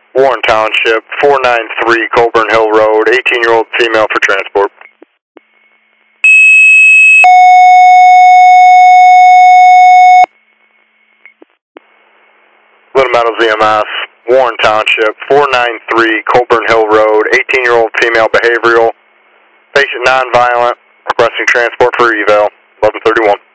Warren Township, 493 Colburn Hill Road, 18-year-old female for transport. Little Meadows EMS, Warren Township, 493 Colburn Hill Road, 18-year-old female behavioral, patient nonviolent, requesting transport for eval, 1131.